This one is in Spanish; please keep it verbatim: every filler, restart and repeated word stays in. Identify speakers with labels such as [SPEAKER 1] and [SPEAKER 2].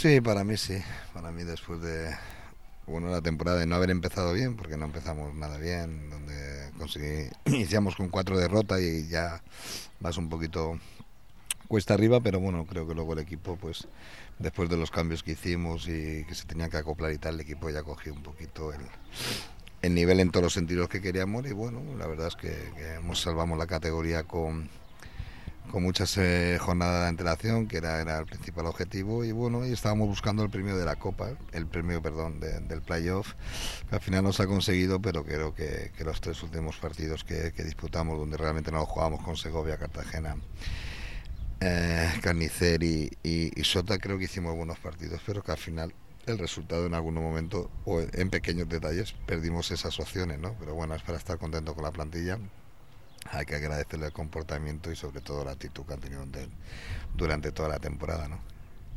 [SPEAKER 1] Sí, para mí sí. Para mí después de bueno la temporada de no haber empezado bien, porque no empezamos nada bien, donde conseguí iniciamos con cuatro derrotas y ya vas un poquito cuesta arriba, pero bueno, creo que luego el equipo, pues después de los cambios que hicimos y que se tenía que acoplar y tal, el equipo ya cogió un poquito el, el nivel en todos los sentidos que queríamos y bueno, la verdad es que, que hemos salvamos la categoría con con muchas eh, jornadas de antelación, que era, era el principal objetivo, y bueno, y estábamos buscando el premio de la Copa, el premio, perdón, de, del playoff, que al final no se ha conseguido, pero creo que, que los tres últimos partidos que, que disputamos, donde realmente no lo jugábamos con Segovia, Cartagena, eh, Carnicer y, y, y Sota, creo que hicimos buenos partidos, pero que al final el resultado en algún momento, o en pequeños detalles, perdimos esas opciones, ¿no? Pero bueno, es para estar contento con la plantilla. Hay que agradecerle el comportamiento y sobre todo la actitud que han tenido de, durante toda la temporada, ¿no?